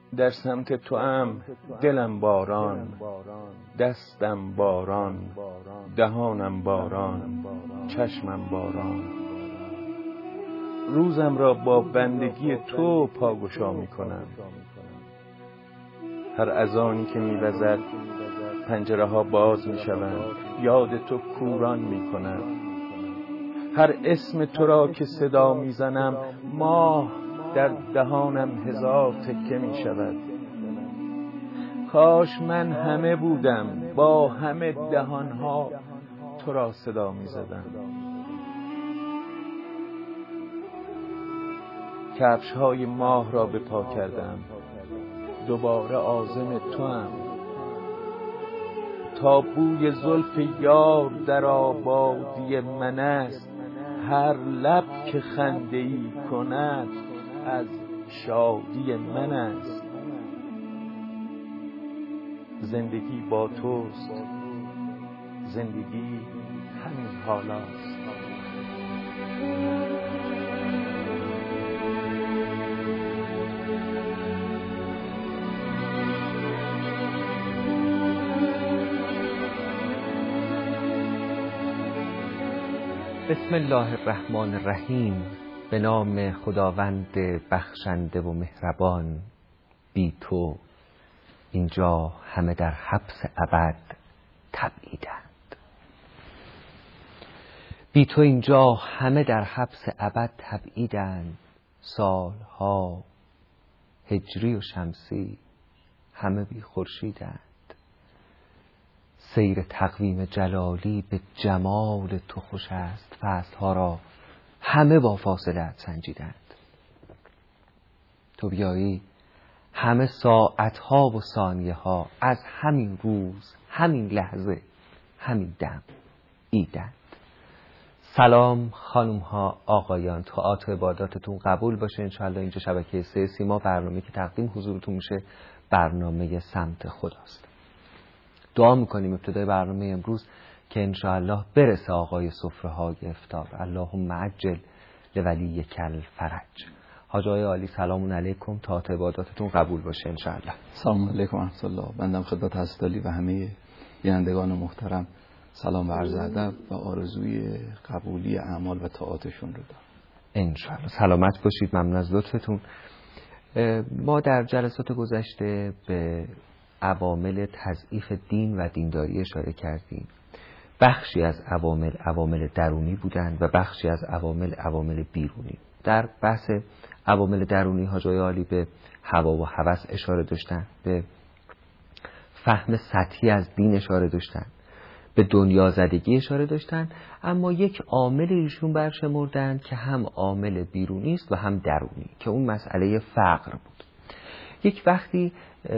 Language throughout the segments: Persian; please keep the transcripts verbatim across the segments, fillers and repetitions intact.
در سمت تو ام دلم باران، دستم باران، دهانم باران، چشمم باران. روزم را با بندگی تو پاگشا می کنم. هر اذانی که می وزد پنجره ها باز می شوند، یاد تو کوران می کنم. هر اسم تو را که صدا می زنم، ماه در دهانم هزار تکه می شود. کاش من همه بودم، با همه دهانها تو را صدا می زدم. کفش های ماه را به پا کردم، دوباره عازم تو ام. تا بوی زلف یار در آبادی من است، هر لب که خنده ای کند از شادی من است. زندگی با توست، زندگی همین حالاست. بسم الله الرحمن الرحیم. به نام خداوند بخشنده و مهربان. بی تو اینجا همه در حبس ابد تبعیدند. بی تو اینجا همه در حبس ابد تبعیدند. سالها هجری و شمسی همه بی خورشیدند. سیر تقویم جلالی به جمال تو خوش است. فصلها را همه با فاصله سنجیدند. تو بیایی همه ساعتها و ثانیه ها از همین روز، همین لحظه، همین دم ایدند. سلام خانم ها، آقایان، طاعات و عباداتتون قبول باشه انشاءالله. اینجا شبکه سه سیما، برنامه که تقدیم حضورتون میشه برنامه سمت خداست. دعا میکنیم ابتدای برنامه امروز که انشاءالله برسه آقای سفره های افطار. اللهم عجل لولی کل فرج. حاج آقای عالی سلام علیکم، طاعات عباداتتون قبول باشه انشاءالله. سلام علیکم ورحمت الله. بندم خدمت حضرت علی و همه بینندگان محترم سلام و عرض ادب و آرزوی قبولی اعمال و طاعاتشون رو دارم انشاءالله. سلامت باشید، ممنون از لطفتون. ما در جلسات گذشته به عوامل تضعیف دین و دینداری اشاره کردیم. بخشی از عوامل عوامل درونی بودند و بخشی از عوامل عوامل بیرونی. در بحث عوامل درونی حاج آقای عالی به هوا و هوس اشاره داشتن، به فهم سطحی از دین اشاره داشتن، به دنیا زدگی اشاره داشتن. اما یک عامل ایشون برشمردند که هم عامل بیرونی است و هم درونی، که اون مسئله فقر بود. یک وقتی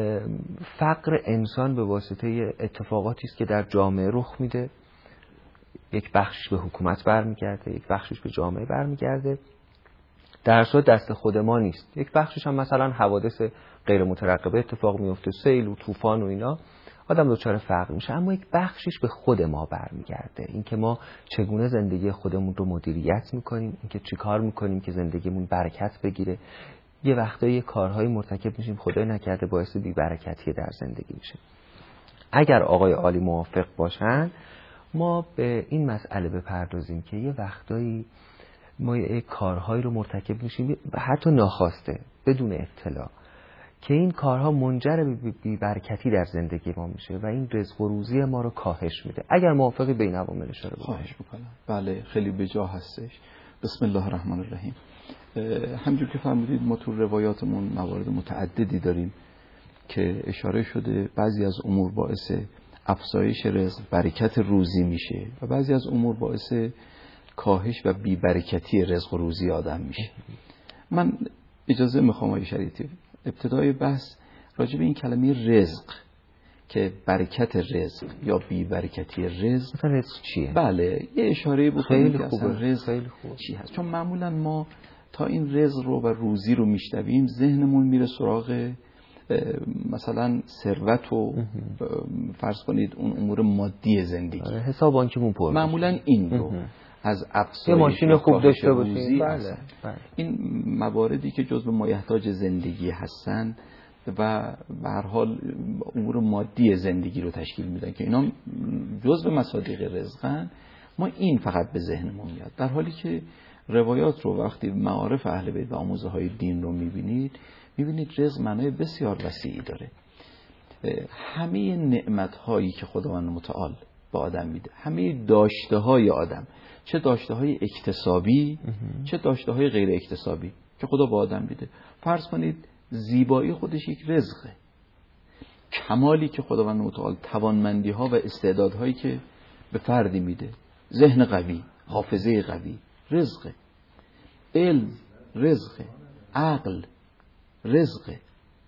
فقر انسان به واسطه اتفاقاتی است که در جامعه رخ میده، یک بخشش به حکومت برمیگرده، یک بخشش به جامعه برمیگرده، در صورت دست خود ما نیست. یک بخشش هم مثلا حوادث غیر مترقبه اتفاق میفته، سیل و طوفان و اینا، آدم دچار فقر میشه. اما یک بخشش به خود ما برمیگرده، اینکه ما چگونه زندگی خودمون رو مدیریت میکنیم، اینکه چیکار میکنیم که زندگیمون برکت بگیره. یه وقتایی کارهای مرتکب میشیم خدای نکرده باعث بی برکتی در زندگی میشه. اگر آقای عالی موافق باشن ما به این مسئله بپردازیم که یه وقتایی ما یه کارهایی رو مرتکب میشیم حتی ناخواسته، بدون اطلاع، که این کارها منجر به بی برکتی در زندگی ما میشه و این رزق و روزی ما رو کاهش میده. اگر موافقی بین عواملش رو خواهش میکنم. بله خیلی بجا هستش. بسم الله الرحمن الرحیم. همونجور که فرمودید ما تو روایاتمون موارد متعددی داریم که اشاره شده بعضی از امور باعث افزایش رزق، برکت روزی میشه و بعضی از امور باعث کاهش و بی برکتی رزق و روزی آدم میشه. من اجازه میخوام آقای شریعتی ابتدای بحث راجع به این کلمه رزق که برکت رزق یا بی برکتی رزق، مثلا رزق چیه؟ بله یه اشاره بکنیم خیلی که خوبه. اصلا رزق خیلی خوبه. چی هست. چون معمولا ما تا این رزق رو و روزی رو میشنویم ذهنمون میره سراغ مثلا ثروت و فرض کنید اون امور مادی زندگی، حساب بانکیمون پر، معمولا این رو از افزایش یه ماشین خوب داشته باشیم. بله. بله. این مواردی که جزء مایحتاج زندگی هستن و به هر حال امور مادی زندگی رو تشکیل میدن که اینا جزء مصادیق رزقن، ما این فقط به ذهنمون میاد. در حالی که روایات رو وقتی معارف اهل بیت و آموزه های دین رو میبینید، میبینید رزق معنای بسیار وسیعی داره. همه نعمت هایی که خداوند متعال به آدم میده، همه داشته های آدم، چه داشته های اکتسابی چه داشته های غیر اکتسابی که خدا به آدم میده. فرض کنید زیبایی خودش یک رزقه، کمالی که خداوند متعال، توانمندی ها و استعدادهایی که به فردی میده، ذهن قوی، حافظه قوی، رزقه. علم رزقه، عقل رزقه،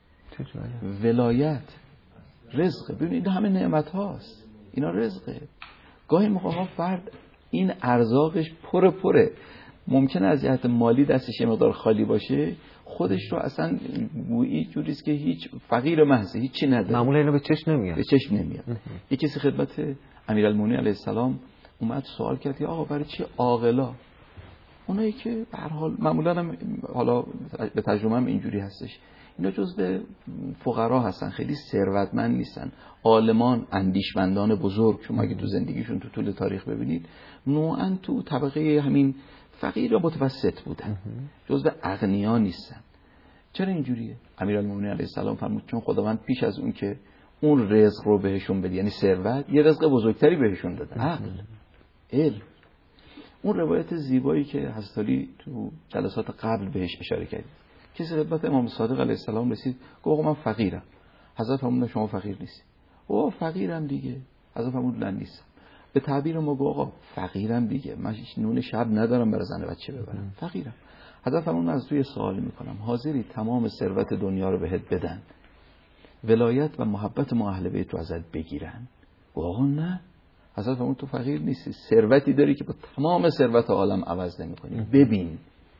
ولایت رزقه. ببینید همه نعمت هاست، اینا رزقه. گاهی موقع فرد این ارزاقش پره پره، ممکنه از جهت مالی دستش یه مقدار خالی باشه، خودش رو اصلا گویی جوریست که هیچ فقیر محض، هیچ چی نداره. معمولا اینو به چشم نمیاد. به چشم نمیاد. یک کسی خدمت امیرالمومنین علیه السلام اومد سوال کرد که آقا برای چی عاقلا؟ اونایی که به هر حال معمولا هم حالا به تجربه هم اینجوری هستش، اینا جزء فقرا هستن، خیلی ثروتمند نیستن. عالمان، اندیشمندان بزرگ شما اگه تو زندگیشون تو طول تاریخ ببینید، نوعاً تو طبقه همین فقیر و متوسط بودن، جزء اغنیا نیستن. چرا اینجوریه؟ امیرالمومنین علیه السلام فرمود چون خداوند پیش از اون که اون رزق رو بهشون بده، یعنی ثروت، یه رزق بزرگتری بهشون داده، عقل، علم. اون روایت زیبایی که حضرت علی تو جلسات قبل بهش اشاره کرد، کسی خدمت امام صادق علیه السلام رسید، گفت آقا من فقیرم. حضرت فرمود شما فقیر نیستی. او فقیرم دیگه. حضرت فرمود نه نیستم. به تعبیر ما گفت آقا فقیرم دیگه، من هیچ نون شب ندارم برای زن و بچه ببرم، فقیرم. حضرت فرمود من از تو یه سوال میکنم، حاضری تمام ثروت دنیا رو بهت بدن، ولایت و محبت ما اهل بیت رو ازت بگیرن؟ گفت آقا نه. حضرت فرمود تو فقیر نیستی، ثروتی داری که با تمام ثروت عالم عوض نمی‌کنی. ببین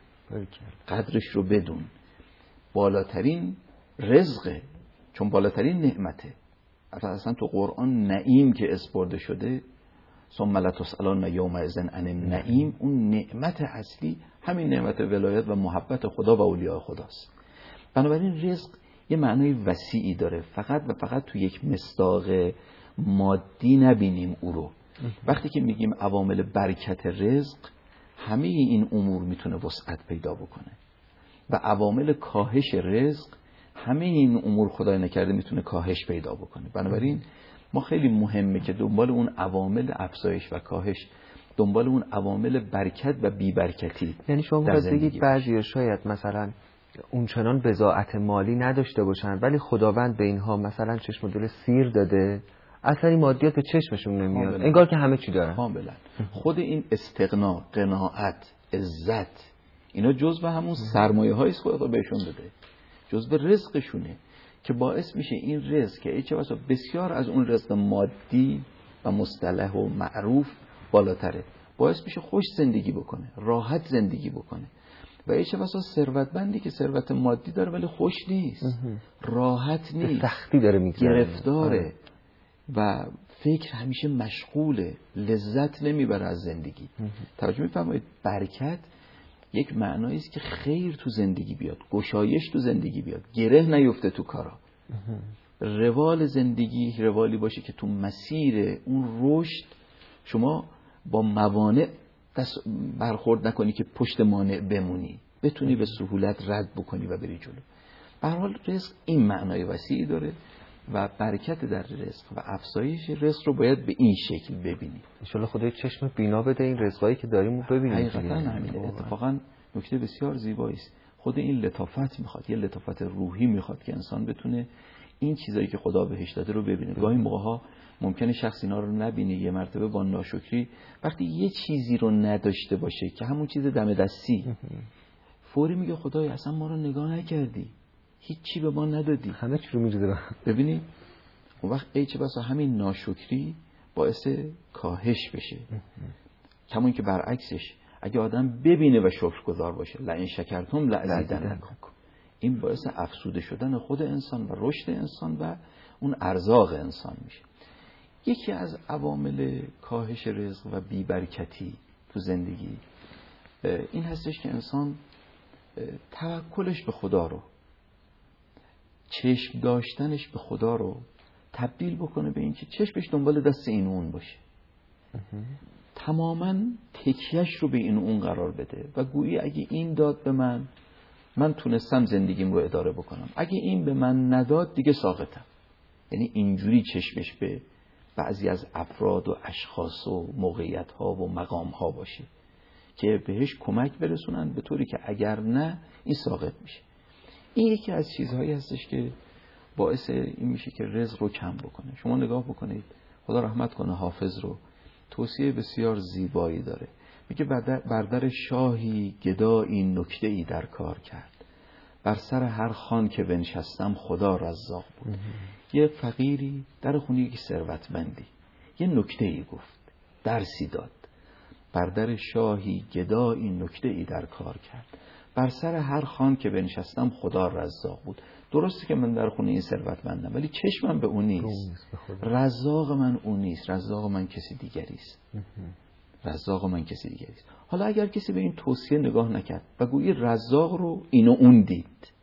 قدرش رو بدون. بالاترین رزقه، چون بالاترین نعمته. اصلا تو قرآن نعیم که اسپرده شده، ثم لتسألن یومئذ عن النعیم، اون نعمت اصلی همین نعمت ولایت و محبت خدا و اولیاء خداست. بنابراین رزق یه معنای وسیعی داره، فقط و فقط تو یک مصداق مادی نبینیم او رو. وقتی که میگیم عوامل برکت رزق، همه این امور میتونه وسعت پیدا بکنه و عوامل کاهش رزق، همه این امور خدای نکرده میتونه کاهش پیدا بکنه. بنابراین ما خیلی مهمه که دنبال اون عوامل افزایش و کاهش، دنبال اون عوامل برکت و بی برکتی. یعنی شما باید بگید بعضی شاید مثلا اونچنان بضاعت مالی نداشته باشن، ولی خداوند به اینها مثلا چشم و دل سیر داده، اثری مادیات به چشمشون نمیاد، انگار که همه چی دارن. کاملا. خود این استغنا، قناعت، عزت، اینا جزء همون سرمایه هایی است خدا بهشون داده، جزء رزقشونه که باعث میشه این رزق که چه واسه بسیار از اون رزق مادی و مصطلح و معروف بالاتره، باعث میشه خوش زندگی بکنه، راحت زندگی بکنه. و ایچه بسا ثروتمندی که ثروت مادی داره ولی خوش نیست، راحت نیست، سختی داره میگذره، گرفتاره و فکر همیشه مشغوله، لذت نمیبره از زندگی. توجه میفرمایید؟ برکت یک معنایی است که خیر تو زندگی بیاد، گشایش تو زندگی بیاد، گره نیفته تو کارا. روال زندگی روالی باشه که تو مسیر اون رشد شما با موانع دست برخورد نکنی که پشت مانع بمونی، بتونی به سهولت رد بکنی و بری جلو. به هر حال رزق این معنای وسیعی داره و برکت در رزق و افزایش رزق رو باید به این شکل ببینیم. ان شاء الله خدای چشم بینا بده این رزقایی که داریم رو ببینیم. حقیقتا همینه. اتفاقا نکته بسیار زیبایی است. خود این لطافت میخواد، یه لطافت روحی میخواد که انسان بتونه این چیزایی که خدا بهش داده رو ببینه. گاهی موقع‌ها ممکنه شخص اینا رو نبینه، یه مرتبه با ناشکری وقتی یه چیزی رو نداشته باشه که همون چیز دم دستی، فوری میگه خدای اصلا ما رو نگاه نکردی، هیچ چی به ما ندادی، همه چی رو میریزه. ببینی اون وقت ای چه بسا همین ناشکری باعث کاهش بشه. کمون که برعکسش اگه آدم ببینه و شکرگزار باشه، لئن شکرتم لازیدنکم، این باعث افزوده شدن خود انسان و رشد انسان و اون ارزاق انسان میشه. یکی از عوامل کاهش رزق و بی‌برکتی تو زندگی این هستش که انسان توکلش به خدا رو چشم داشتنش به خدا رو تبدیل بکنه به این که چشمش دنبال دست این و اون باشه، تماما تکیهش رو به این و اون قرار بده و گویی اگه این داد به من، من تونستم زندگیم رو اداره بکنم، اگه این به من نداد دیگه ساقطم. یعنی اینجوری چشمش به بعضی از افراد و اشخاص و موقعیت ها و مقام ها باشه که بهش کمک برسونن به طوری که اگر نه این ساقط میشه. این یکی از چیزهایی هستش که باعث این میشه که رزق رو کم بکنه. شما نگاه بکنید، خدا رحمت کنه حافظ رو، توصیه بسیار زیبایی داره، میگه بر در شاهی گدایی نکته ای در کار کرد، بر سر هر خان که بنشستم خدا رزاق بود. یه فقیری در خونه یک ثروتمندی یه نکته ای گفت، درسی داد، بر در شاهی گدایی نکته ای در کار کرد، بر سر هر خان که بنشستم خدا رزاق بود. درسته که من در خونه این ثروتمندم ولی چشمم به اون نیست، رزاق من اون نیست، رزاق من کسی دیگری است، رزاق من کسی دیگری است. حالا اگر کسی به این توصیه نگاه نکرد و گویی رزاق رو اینو اون دید،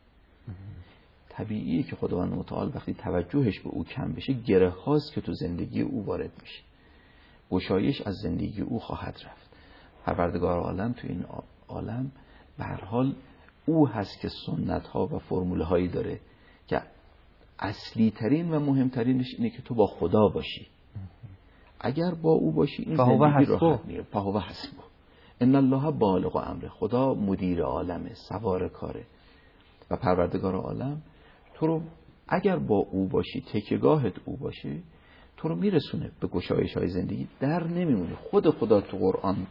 طبیعیه که خداوند متعال وقتی توجهش به او کم بشه، گره هاست که تو زندگی او وارد میشه، گشایش از زندگی او خواهد رفت. پروردگار عالم تو این عالم به هر حال او هست که سنت ها و فرموله هایی داره که اصلی ترین و مهمترینش اینه که تو با خدا باشی. اگر با او باشی این زندگی راحت میره. فهو حسبه. ان الله بالغ امره. خدا مدیر عالمه، سوار کاره و پروردگار عالم تو رو اگر با او باشی، تکیه‌گاهت او باشه، تو رو میرسونه به گشایش های زندگی، در نمیمونی. خود خدا تو قرآن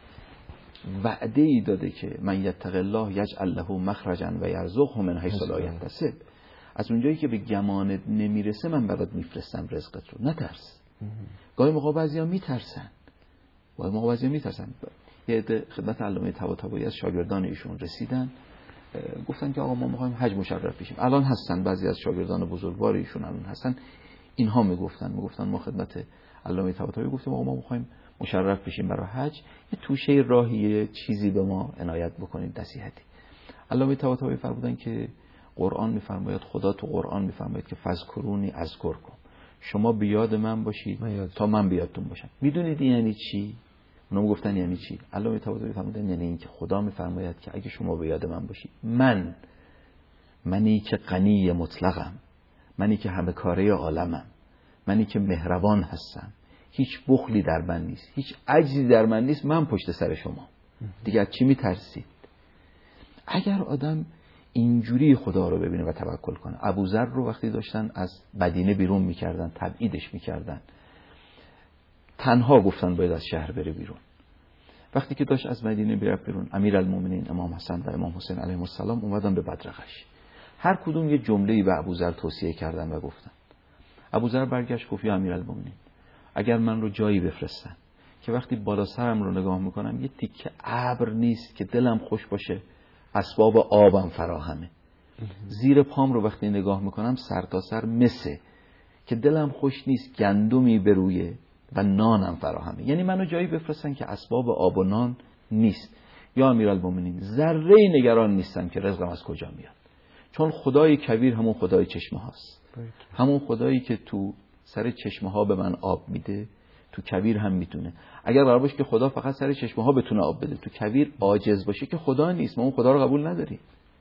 وعده ای داده که من یتق الله یجعل له مخرجا و یرزقه من حیث لا یحتسب. از اونجایی که به گمانت نمیرسه من برات میفرستم رزقت رو، نترس. گاهی موقع بعضیا میترسن، گاهی موقع بعضیا میترسن. یه عده خدمت علامه طباطبایی از شاگردان ایشون رسیدن، گفتن که آقا ما میخوایم حج مشرف بشیم. الان هستن بعضی از شاگردان بزرگوار ایشون الان هستن، اینها میگفتن میگفتن ما خدمت علامه طباطبایی گفتیم آقا ما میخوایم مشرف بشیم برای حج، یه توشه راهی چیزی به ما عنایت بکنید، نصیحتی. علامه طباطبایی فرمودن که قرآن میفرماید، خدا تو قرآن میفرماید که فذکرونی اذکرکم، شما به یاد من باشید من تا من به یادتون باشم. میدونید یعنی چی؟ اونا گفتن یعنی چی؟ علامه طباطبایی فرمودن یعنی این که خدا میفرماید که اگه شما به یاد من باشید، من منی که غنی مطلقم، منی که همه کاره عالمم، منی که مهربان هستم، هیچ بخلی در من نیست، هیچ عجزی در من نیست، من پشت سر شما، دیگه از چی میترسید؟ اگر آدم اینجوری خدا رو ببینه و توکل کنه. ابوذر رو وقتی داشتن از مدینه بیرون میکردن، تبعیدش میکردن، تنها گفتن باید از شهر بره بیرون. وقتی که داشت از مدینه بیره بیرون، امیرالمومنین امام حسن و امام حسین علیهم السلام اومدن به بدرقش، هر کدوم یه جمله‌ای به ابوذر توصیه کردن و گفتن. ابوذر برگشت گفت یا امیرالمومنین، اگر من رو جایی بفرستن که وقتی بالا سرم رو نگاه میکنم یه تیکه ابر نیست که دلم خوش باشه، اسباب آبم فراهمه، زیر پام رو وقتی نگاه میکنم سر تا سر مسه که دلم خوش نیست، گندمی برویه و نانم فراهمه. یعنی منو جایی بفرستن که اسباب آب و نان نیست، یا امیرالمومنین ذره نگران نیستم که رزقم از کجا میاد، چون خدای کبیر همون خدای چشمه هاست، همون خدایی که تو سر چشمه ها به من آب میده تو کبیر هم میتونه. اگر قرار باشه که خدا فقط سر چشمه ها بتونه آب بده، تو کبیر عاجز باشه که خدا نیست، ما اون خدا رو قبول نداریم.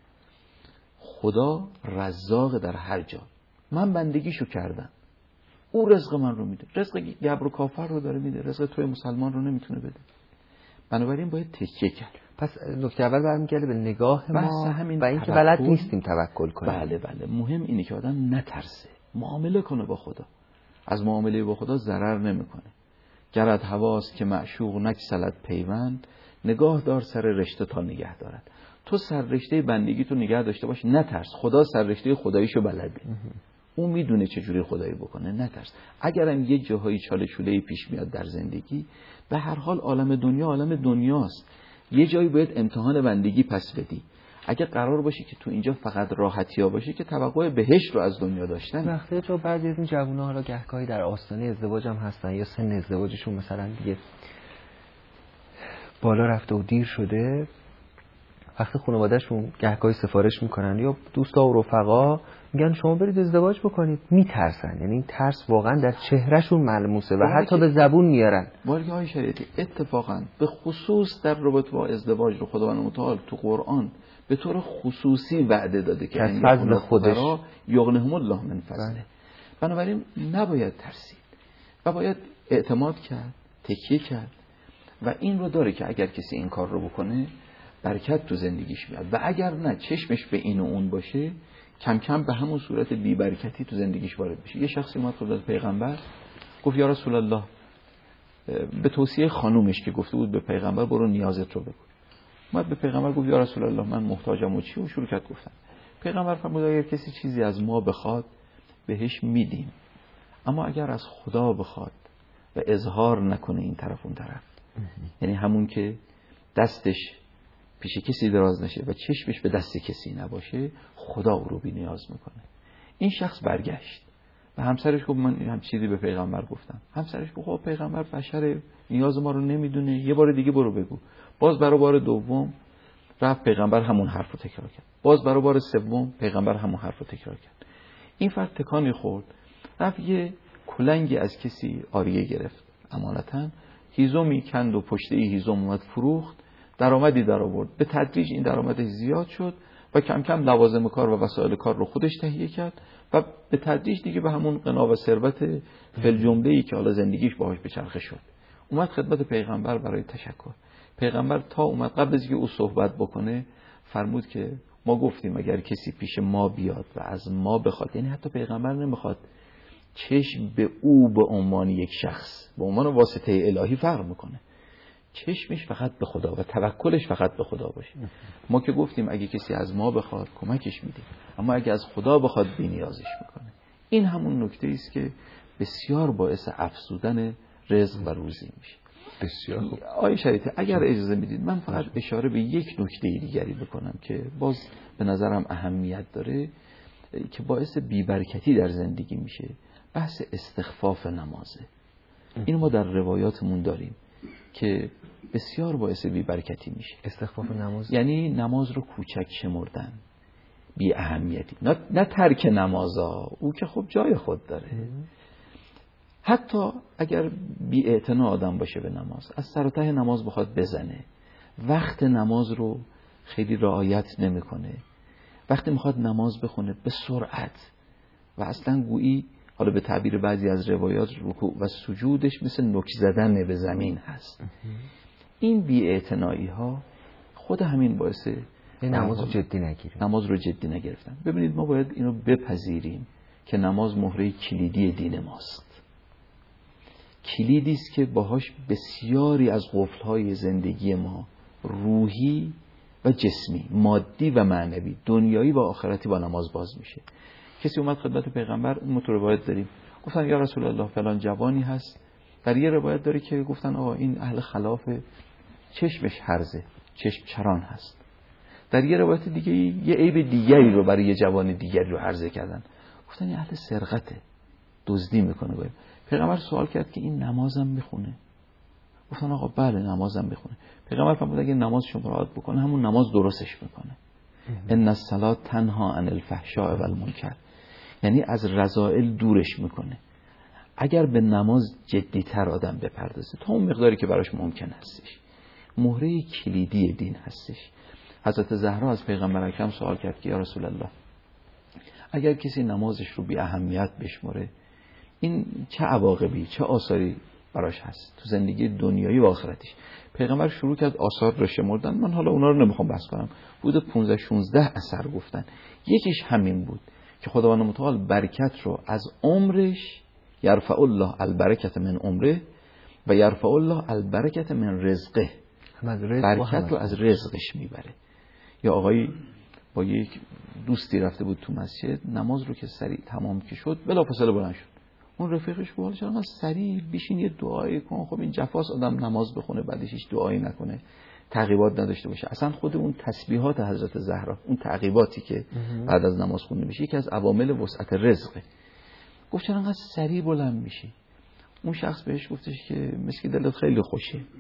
خدا رزاق در هر جا، من بندگیشو کردم، او رزق من رو میده، رزق گبر و کافر رو داره میده، رزق توی مسلمان رو نمیتونه بده. بنابراین باید تکیه کرد. پس نکته اول برمیگرده به نگاه ما همین و اینکه بلد نیستیم توکل کنیم. بله بله، مهم اینه که آدم نترسه، معامله کنه با خدا، از معامله با خدا ضرر نمیکنه. گرد هواست که معشوق نگسلد پیوند، نگاه دار سر رشته تا نگه دارد. تو سر رشته بندگی تو نگه داشته باش، نترس. خدا سر رشته خداییشو بلده، اون میدونه چجوری خدایی بکنه، نترس. اگرم یه جاهای چاله چوله‌ای پیش میاد در زندگی، به هر حال عالم دنیا عالم دنیاست، یه جایی باید امتحان بندگی پس بدی. اگه قرار باشه که تو اینجا فقط راحتیا باشه که توقع بهشت رو از دنیا داشتن. وقتی تو بعضی از این جوونا حالا گهگاهی در آستانه ازدواج هم هستن یا سن ازدواجشون مثلا دیگه بالا رفته و دیر شده وقتی خانواده‌شون گهگاهی سفارش میکنن یا دوستا و رفقا میگن شما برید ازدواج بکنید، میترسن. یعنی این ترس واقعا در چهرهشون ملموسه و حتی به زبون میارن. ولی های شریعتی اتفاقا به خصوص در رابطه با ازدواج رو خداوند متعال تو قرآن به طور خصوصی وعده داده که از فضل خودش یغنیهم الله من فضله. بنابراین نباید ترسید و باید اعتماد کرد، تکیه کرد و این رو داره که اگر کسی این کار رو بکنه برکت تو زندگیش میاد و اگر نه چشمش به این و اون باشه کم کم به همون صورت بی برکتی تو زندگیش وارد بشه. یه شخصی اومد خدمت پیغمبر گفت یا رسول الله، به توصیه خانومش که گفته بود به پیغمبر برو نیازت رو بگو. اومد به پیغمبر گفت یا رسول الله من محتاجم و چی و شروع کرد گفتن. پیغمبر فرمود اگر کسی چیزی از ما بخواد بهش میدیم، اما اگر از خدا بخواد و اظهار نکنه این طرف اون طرف، یعنی همون که دستش پیش کسی دراز نشه و چشمش به دست کسی نباشه، خدا او رو بی نیاز میکنه. این شخص برگشت و همسرش گفت من هم چیزی به پیغمبر گفتم. همسرش گفت خب پیغمبر بشر نیاز ما رو نمیدونه، یه بار دیگه برو بگو. باز برای بار دوم رفت پیغمبر همون حرف رو تکرار کرد. باز برای بار سوم پیغمبر همون حرف رو تکرار کرد. این فرد تکانی خورد، رفت یه کلنگی از کسی عاریه گرفت امانتاً، هیزومی کند و پشته هیزوم اومد فروخت، درآمدی در آورد. به تدریج این درآمدش زیاد شد و کم کم لوازم کار و وسایل کار رو خودش تهیه کرد و به تدریج دیگه به همون غنا و ثروت فل جمله‌ای که حالا زندگیش باهاش به چرخه شد. اومد خدمت پیغمبر برای تشکر. پیغمبر تا اومد قبل از اینکه او صحبت بکنه فرمود که ما گفتیم اگر کسی پیش ما بیاد و از ما بخواد، یعنی حتی پیغمبر نمیخواد چشم به او به عنوان یک شخص به عنوان واسطه الهی فرق میکنه، چشمش فقط به خدا و توکلش فقط به خدا باشه. ما که گفتیم اگه کسی از ما بخواد کمکش میدیم، اما اگه از خدا بخواد بی نیازش میکنه. این همون نکته است که بسیار باعث افزودن رزق و روزی میشه. بسیار خوب. آقای شریعتی اگر اجازه میدید من فقط اشاره به یک نکته دیگری بکنم که باز به نظرم اهمیت داره که باعث بی‌برکتی در زندگی میشه. بحث استخفاف نمازه. اینو ما در روایاتمون داریم که بسیار باعث بی‌برکتی میشه. استخفاف نماز یعنی نماز رو کوچک شمردن، بی اهمیتی. نه, نه ترک نمازا، او که خب جای خود داره. حتی اگر بی اعتنا آدم باشه به نماز، از سر و ته نماز بخواد بزنه، وقت نماز رو خیلی رعایت نمیکنه، وقتی میخواد نماز بخونه به سرعت و اصلا گویی حالا به تعبیر بعضی از روایات رکوع و سجودش مثل نوک زدن به زمین هست. این بی‌اعتنایی ها خود همین باعث نماز رو جدی نگیریم. نماز رو جدی نگرفتن. ببینید ما باید اینو بپذیریم که نماز مهره کلیدی دین ماست. کلیدی است که باهاش بسیاری از قفل‌های زندگی ما روحی و جسمی، مادی و معنوی، دنیایی و آخرتی با نماز باز میشه. کسی اومد خدمت پیغمبر، اون تو روایت داریم، گفتن یا رسول الله فلان جوانی هست. در یه روایت داره که گفتن آقا این اهل خلافه، چشمش هرزه، چشم چران هست. در یه روایت دیگه یه عیب دیگری رو برای یه جوان دیگری رو عرضه کردن، گفتن این اهل سرقته، دزدی میکنه. باید پیغمبر سوال کرد که این نمازم میخونه؟ گفتن آقا بله نمازم میخونه. پیغمبر فرمود اگه نماز شما رعایت بکنه همون نماز درستش میکنه. ان الصلاه تنها عن الفحشاء و المنکر، یعنی از رذائل دورش میکنه. اگر به نماز جدی‌تر آدم بپردازه تا اون مقداری که براش ممکن هستش، مهره کلیدی دین هستش. حضرت زهرا از پیغمبر اکرم سوال کرد که یا رسول الله اگر کسی نمازش رو بی اهمیت بشمره این چه عواقبی، چه آثاری براش هست تو زندگی دنیایی و آخرتیش؟ پیغمبر شروع کرد آثار رو شمردن. من حالا اونا رو نمیخوام بحث کنم، بود پانزده شانزده اثر گفتن. یکیش همین بود که خداوند متعال برکت رو از عمرش، یرفع الله البرکت من عمره و یرفع الله البرکت من رزقه، برکت رو از رزقش میبره. یا آقایی با یک دوستی رفته بود تو مسجد، نماز رو که سریع تمام که شد بلافاصله بلند شد. اون رفیقش گفت چرا سریع بشین یه دعایی کن. خب این جفاس آدم نماز بخونه بعدش هیچ دعایی نکنه، تعقیبات نداشته باشه. اصلا خود اون تسبیحات حضرت زهرا، اون تعقیباتی که بعد از نماز خونده میشه، یکی از عوامل وسعت رزقه. گفت چرا انقدر سریع بلند میشی؟ اون شخص بهش گفتش که مسکی دلت خیلی خوشه،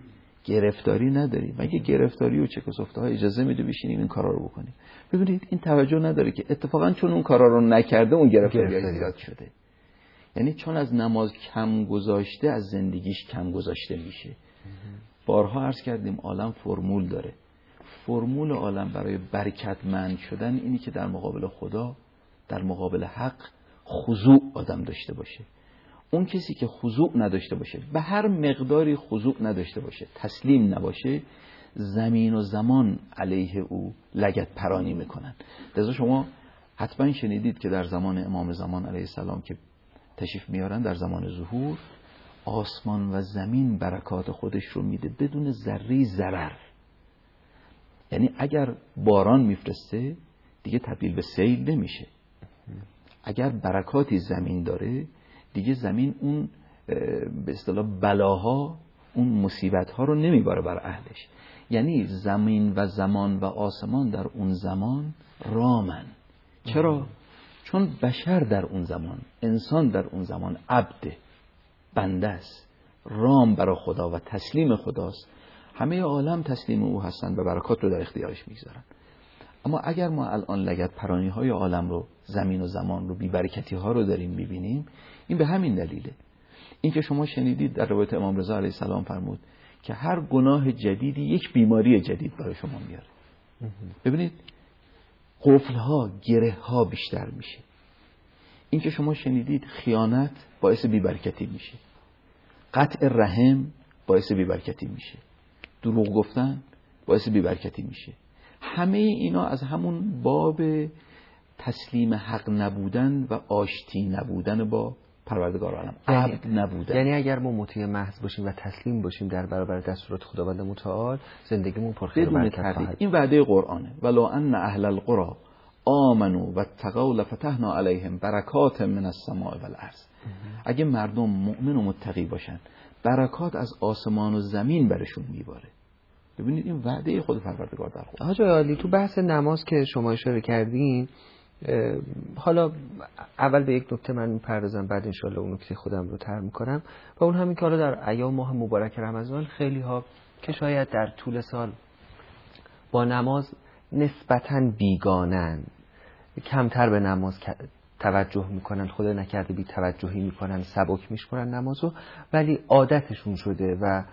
گرفتاری نداری. مگه گرفتاری و چکسفته ها اجازه میده بشینیم این کارا رو بکنیم؟ ببینید این توجه نداره که اتفاقا چون اون کارا رو نکرده اون گرفتاری زیاد شده. یعنی چون از نماز کم گذاشته از زندگیش کم گذاشته میشه. بارها عرض کردیم عالم فرمول داره. فرمول عالم برای برکتمند شدن اینی که در مقابل خدا، در مقابل حق خضوع آدم داشته باشه. اون کسی که خضوع نداشته باشه، به هر مقداری خضوع نداشته باشه، تسلیم نباشه، زمین و زمان علیه او لگد پرانی میکنن. لذا شما حتما شنیدید که در زمان امام زمان علیه السلام که تشریف میارن، در زمان ظهور آسمان و زمین برکات خودش رو میده بدون ذره ضرر. یعنی اگر باران میفرسته دیگه تبدیل به سیل نمیشه. اگر برکاتی زمین داره دیگه زمین اون به اصطلاح بلاها، اون مصیبت‌ها رو نمیباره بر اهلش. یعنی زمین و زمان و آسمان در اون زمان رامن. چرا؟ چون بشر در اون زمان، انسان در اون زمان عبد، بنده است، رام برای خدا و تسلیم خداست. همه عالم تسلیم او هستن و برکات رو در اختیارش میگذارن. اما اگر ما الان لگد پرانی های عالم رو، زمین و زمان رو، بی برکتی ها رو داریم میبینیم، این به همین دلیله. این که شما شنیدید در روایت امام رضا علیه السلام فرمود که هر گناه جدیدی یک بیماری جدید برای شما میاره. ببینید قفل ها، گره ها بیشتر میشه. این که شما شنیدید خیانت باعث بی برکتی میشه، قطع رحم باعث بی برکتی میشه، دروغ گفتن باعث بی برکتی میشه. همه اینا از همون باب تسلیم حق نبودن و آشتی نبودن با پروردگار عالم، عبد نبودن. یعنی اگر ما مطیع محض باشیم و تسلیم باشیم در برابر دستورات خداوند متعال، زندگیمون پرخیر و برکت خواهد. این وعده قرآنه. ولو ان اهل القرى آمنوا واتقوا لفتحنا علیهم برکات من السماء والارض. اگه مردم مؤمن و متقی باشن، برکات از آسمان و زمین برشون میباره. ببینید این وعده خود پروردگار در خود. حاج عالی، تو بحث نماز که شما اشاره کردین، حالا اول به یک نکته من میپردازم، بعد انشالله اون نکته خودم رو طرح میکنم، و اون همین که حالا در ایام ماه مبارک رمضان خیلی ها که شاید در طول سال با نماز نسبتاً بیگانن، کمتر به نماز توجه میکنن، خدا نکرده بی توجهی میکنن، سبک میشمارن نمازو، ولی عادتشون شده و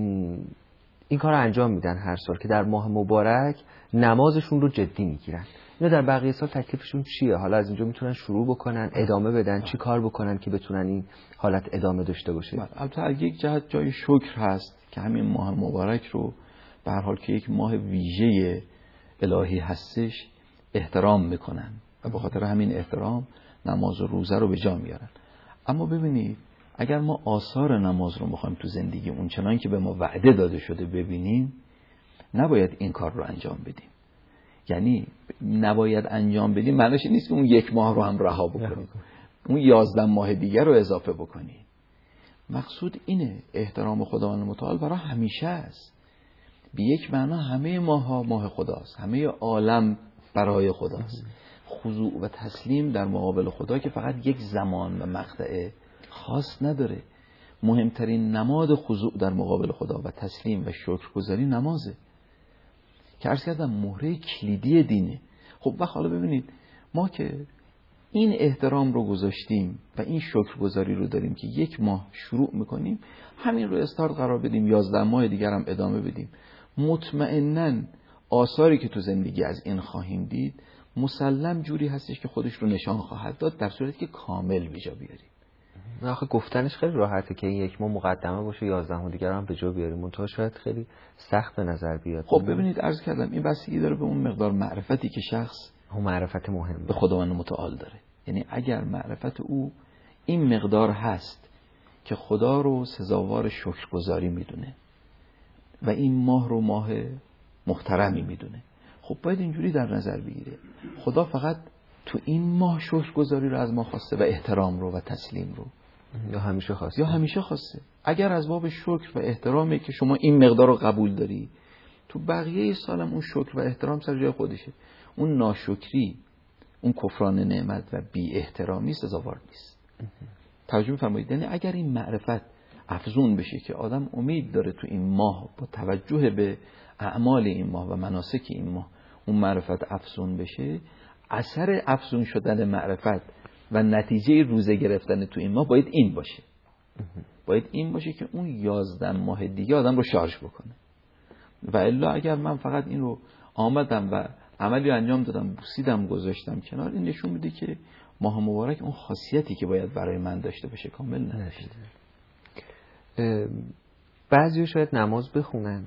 این کار رو انجام میدن هر سال که در ماه مبارک نمازشون رو جدی میگیرن. اینا در بقیه سال تکلیفشون چیه؟ حالا از اینجا میتونن شروع بکنن، ادامه بدن، چی کار بکنن که بتونن این حالت ادامه داشته باشه؟ البته از یک جهت جای شکر هست که همین ماه مبارک رو به هر حال که یک ماه ویژه الهی هستش احترام میکنن و به خاطر همین احترام نماز و روزه رو به جا میارن. اما ببینید اگر ما آثار نماز رو بخوایم تو زندگی اون چنان که به ما وعده داده شده ببینیم، نباید این کار رو انجام بدیم. یعنی نباید انجام بدیم معنیش نیست که اون یک ماه رو هم رها بکنیم، اون یازده ماه دیگر رو اضافه بکنیم. مقصود اینه احترام خداوند متعال برای همیشه است. به یک معنا همه ماه ها ماه خداست، همه عالم برای خداست. خضوع و تسلیم در مقابل خدا که فقط یک زمان و مقطع خاص نداره. مهمترین نماد خضوع در مقابل خدا و تسلیم و شکرگزاری نمازه که عرض کردم مهره کلیدی دینه. خب و حالا ببینید ما که این احترام رو گذاشتیم و این شکرگزاری رو داریم که یک ماه شروع میکنیم، همین رو استارت قرار بدیم، یازده ماه دیگر هم ادامه بدیم، مطمئناً آثاری که تو زندگی از این خواهیم دید مسلم جوری هستش که خودش رو نشان خواهد داد، در صورتی که کامل به جا بیاریم. آخه گفتنش خیلی راحته که این یک ماه مقدمه باشه، یازده ماه دیگر هم به جا بیاریم، منتها شاید خیلی سخت به نظر بیاد. خب ببینید عرض کردم این بستگی داره به اون مقدار معرفتی که شخص اون معرفت مهم به خداوند متعال داره. یعنی اگر معرفت او این مقدار هست که خدا رو سزاوار شکرگزاری میدونه و این ماه رو ماه محترمی میدونه، خب باید اینجوری در نظر بگیره خدا فقط تو این ماه شکرگزاری رو از ما خواسته و احترام رو و تسلیم رو، یا همیشه خواسته؟ یا همیشه خواسته. اگر از باب شکر و احترامی که شما این مقدار رو قبول داری، تو بقیه سالم اون شکر و احترام سر جای خودشه. اون ناشکری، اون کفران نعمت و بی احترامی سزاوار نیست. توجه بفرمایید. یعنی اگر این معرفت افزون بشه که آدم امید داره تو این ماه با توجه به اعمال این ماه و مناسک این ماه اون معرفت افزون بشه، اثر افزون شدن معرفت و نتیجه روزه گرفتن تو این ماه باید این باشه. باید این باشه که اون یازده ماه دیگه آدم رو شارژ بکنه. و الا اگر من فقط این رو آمدم و عملی انجام دادم، بوسیدم، گذاشتم کنار، این نشون میده که ماه مبارک اون خاصیتی که باید برای من داشته باشه کامل نداشته. بعضی شاید نماز بخونن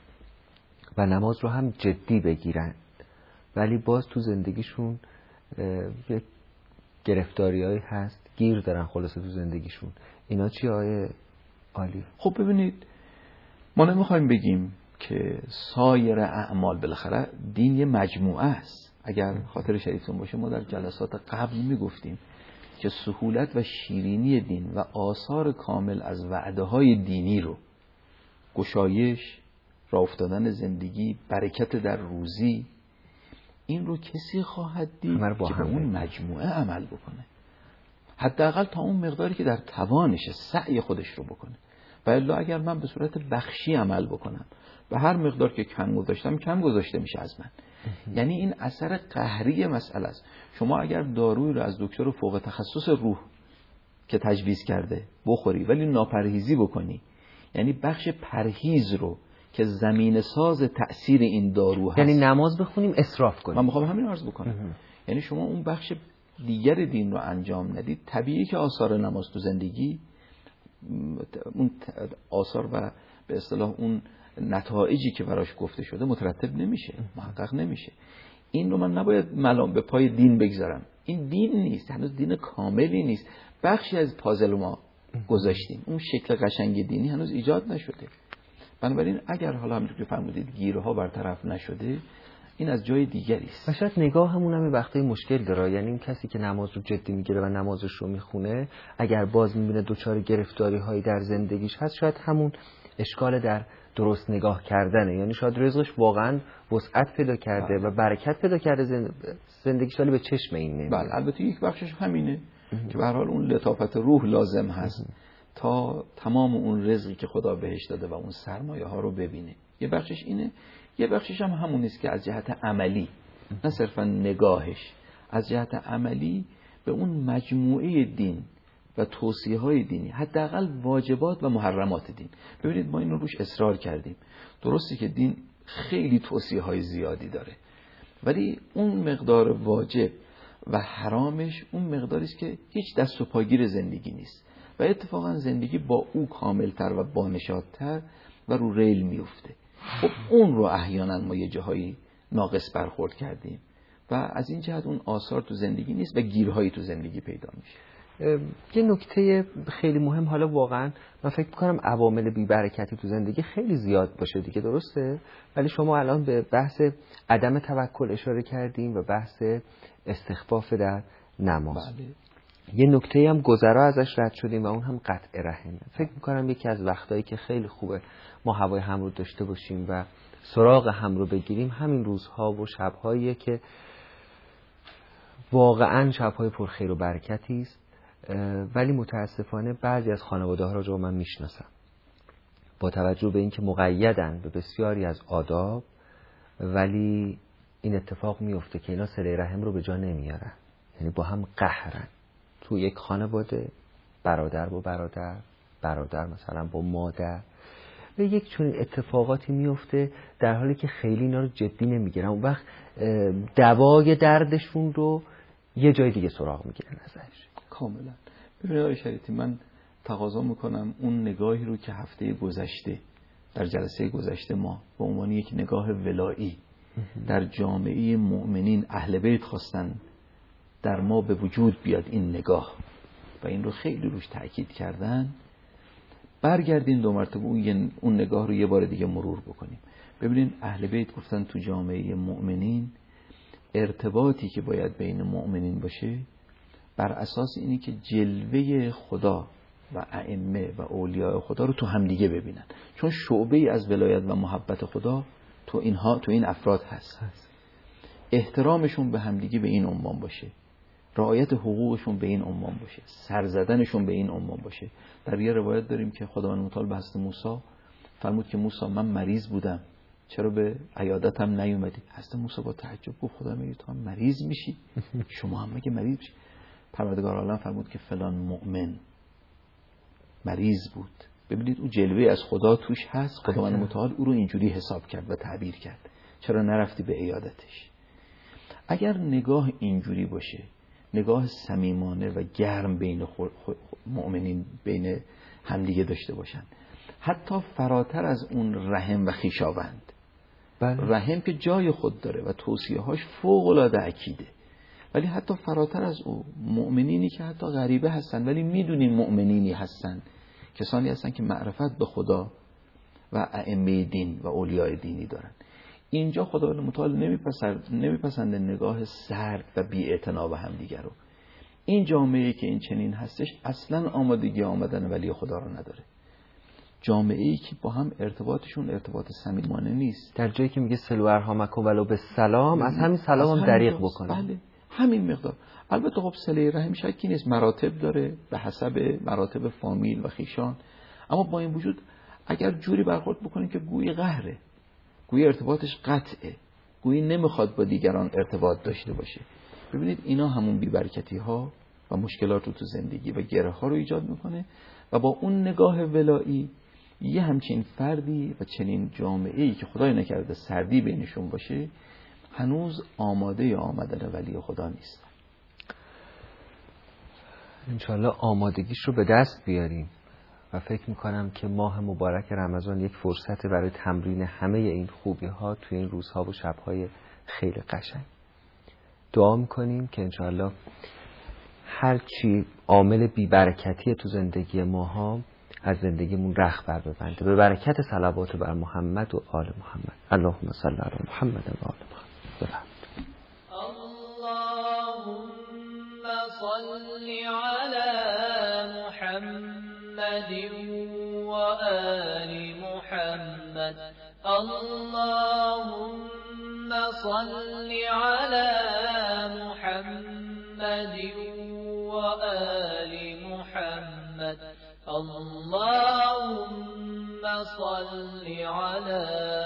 و نماز رو هم جدی بگیرن، ولی باز تو زندگیشون یک گرفتاریایی هست، گیر دارن خلاصه تو زندگیشون. اینا چی آیه عالی؟ خب ببینید، ما نمیخوایم بگیم که سایر اعمال، بالاخره دین یه مجموعه است. اگر خاطر شریفتون باشه ما در جلسات قبل میگفتیم که سهولت و شیرینی دین و آثار کامل از وعده های دینی رو، گشایش، راه افتادن زندگی، برکت در روزی، این رو کسی خواهد دید که به اون مجموعه عمل بکنه، حداقل تا اون مقداری که در توانشه سعی خودش رو بکنه. و الا اگر من به صورت بخشی عمل بکنم و هر مقدار که کم گذاشتم کم گذاشته میشه از من. یعنی این اثر قهری مسئله است. شما اگر دارویی رو از دکتر فوق تخصص روح که تجویز کرده بخوری ولی ناپرهیزی بکنی، یعنی بخش پرهیز رو که زمین ساز تأثیر این دارو هست، یعنی نماز بخونیم اسراف کنیم. من میخوام همین عرض بکنم. یعنی شما اون بخش دیگر دین رو انجام ندید، طبیعی که آثار نماز تو زندگی، اون آثار و به اصطلاح اون نتایجی که براش گفته شده مترتب نمیشه، محقق نمیشه. این رو من نباید ملام به پای دین بگذارم. این دین نیست، هنوز دین کاملی نیست، بخشی از پازل ما گذاشتیم، اون شکل قشنگ دینی هنوز ایجاد نشده. بنابراین اگر حالا همونطور که فرمودید گیرها برطرف نشده، این از جای دیگری است. و شاید نگاه همون هم وقتی مشکل داره. یعنی این کسی که نماز رو جدی میگیره و نمازش رو میخونه، اگر باز میبینه دوچار گرفتاری هایی در زندگیش هست، شاید همون اشکال در درست نگاه کردنه. یعنی شاید رزقش واقعا وسعت پیدا کرده بله. و برکت پیدا کرده زندگیش، ولی به چشم این نمیاد. بله، البته یک بخشش همینه که به هر حال اون لطافت روح لازم هست تا تمام اون رزقی که خدا بهش داده و اون سرمایه ها رو ببینه. یه بخشش اینه، یه بخشش هم همون است که از جهت عملی، نه صرفا نگاهش، از جهت عملی به اون مجموعه دین و توصیه های دینی، حداقل واجبات و محرمات دین. ببینید ما این رو روش اصرار کردیم. درسته که دین خیلی توصیه های زیادی داره، ولی اون مقدار واجب و حرامش اون مقداری است که هیچ دست و پاگیر زندگی نیست و اتفاقا زندگی با او کاملتر و بانشادتر و رو ریل میفته. خب اون رو احیانا ما یه جاهایی ناقص برخورد کردیم و از این جهت اون آثار تو زندگی نیست و گیرهایی تو زندگی پیدا میشه. یه نکته خیلی مهم، حالا واقعا من فکر میکنم عوامل بی‌برکتی تو زندگی خیلی زیاد باشه دیگه، درسته؟ ولی شما الان به بحث عدم توکل اشاره کردیم و بحث استخفاف در نماز. بله. یه نکته هم گذرا ازش رد شدیم و اون هم قطع رحمه. فکر میکنم یکی از وقتایی که خیلی خوبه ما هوای هم رو داشته باشیم و سراغ هم رو بگیریم همین روزها و شبهاییه که واقعا شبهای پرخیر و برکتی است، ولی متاسفانه بعضی از خانواده ها رو من میشناسم با توجه به اینکه مقیدن به بسیاری از آداب، ولی این اتفاق میفته که اینا صله رحم رو به جا نمیارن، یعنی با هم قهرن. تو یک خانواده برادر با برادر، برادر مثلا با مادر، و یک چنین اتفاقاتی میفته در حالی که خیلی اینا رو جدی نمیگیرن. اون وقت دوای دردشون رو یه جای دیگه سراغ میگیرن ازش. کاملا. ببینید آقای شریعتی، من تقاضا میکنم اون نگاهی رو که هفته گذشته در جلسه گذشته ما به عنوان یک نگاه ولایی در جامعه مؤمنین اهل بیت خواستن در ما به وجود بیاد، این نگاه و این رو خیلی روش تأکید کردن، برگردیم دو مرتبه اون, اون نگاه رو یه بار دیگه مرور بکنیم. ببینید اهل بیت گفتن تو جامعه مؤمنین ارتباطی که باید بین مؤمنین باشه بر اساس اینی که جلوه خدا و ائمه و اولیاء خدا رو تو همدیگه ببینن، چون شعبه‌ای از ولایت و محبت خدا تو اینها تو این افراد هست. احترامشون به همدیگه به این عنوان باشه رعایت حقوقشون به این عنوان باشه، سر زدنشون به این عنوان باشه. در یه روایت داریم که خداوند متعال به حضرت موسی فرمود که موسی من مریض بودم، چرا به عیادتم نیومدی؟ حضرت موسی با تعجب گفت خدا میگه تو هم مریض میشی؟ شما هم مگه مریض میشی؟ پروردگار عالم فرمود که فلان مؤمن مریض بود. ببینید اون جلوه از خدا توش هست. خداوند متعال او رو اینجوری حساب کرد و تعبیر کرد، چرا نرفتی به عیادتش؟ اگر نگاه اینجوری باشه، نگاه صمیمانه و گرم بین مؤمنین بین همدیگه داشته باشن، حتی فراتر از اون رحم و خویشاوند، بله. رحم که جای خود داره و توصیه‌هاش فوق‌العاده اکیده، ولی حتی فراتر از او مؤمنینی که حتی غریبه هستن ولی میدونین مؤمنینی هستن، کسانی هستن که معرفت به خدا و ائمه دین و اولیاء دینی دارن. اینجا خداوند متعال نمیپسند نمیپسنده نگاه سرد و بی‌اعتنا به هم دیگر رو. این جامعه‌ای که این چنین هستش اصلاً آمادگی آمدن ولی خدا رو نداره. جامعه‌ای که با هم ارتباطشون ارتباط صمیمانه نیست. در جایی که میگه سلو ارحامکم ولو به سلام، از همین سلام هم دریغ بکنه. بله، همین مقدار. البته خب صله رحم شکی نیست، مراتب داره به حسب مراتب فامیل و خیشان، اما با این وجود اگر جوری برخورد بکنیم که گویی قهره، گویی ارتباطش قطعه، گویی نمیخواد با دیگران ارتباط داشته باشه، ببینید اینا همون بی‌برکتی ها و مشکلات رو تو زندگی و گره ها رو ایجاد میکنه. و با اون نگاه ولایی یه همچین فردی و چنین جامعه‌ای که خدای نکرده سردی بینشون باشه هنوز آماده آمدن ولی خدا نیست. انشالله آمادگیش رو به دست بیاریم و فکر میکنم که ماه مبارک رمضان یک فرصت برای تمرین همه این خوبی ها توی این روزها و شبهای خیلی قشنگ. دعا میکنیم که انشالله هر چی عامل بی‌برکتی تو زندگی ما ها از زندگیمون رخ بر ببنده به برکت صلوات بر محمد و آل محمد. اللهم صل علی محمد و آل محمد. بفرمایید. اللهم صل علی محمد و آل محمد. اللهم صل علی محمد و آل محمد. اللهم صل على